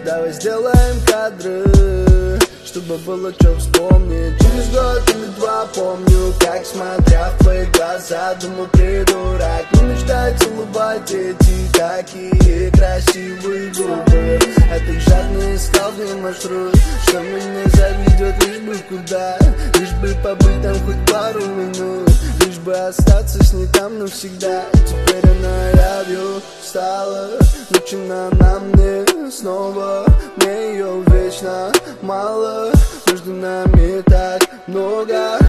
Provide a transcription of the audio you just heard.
давай сделаем кадры, чтобы было что вспомнить. Через год или два помню, как, смотря в твои глаза, думал, придурок, не мечтай целовать эти такие красивые губы. А ты жадно искал в ней маршрут, что меня заведет, лишь бы куда, лишь бы побыть там хоть пару минут, лишь бы остаться с ней там навсегда. Теперь она явью стала, начина на мне снова, мне ее вечно мало, между нами так много.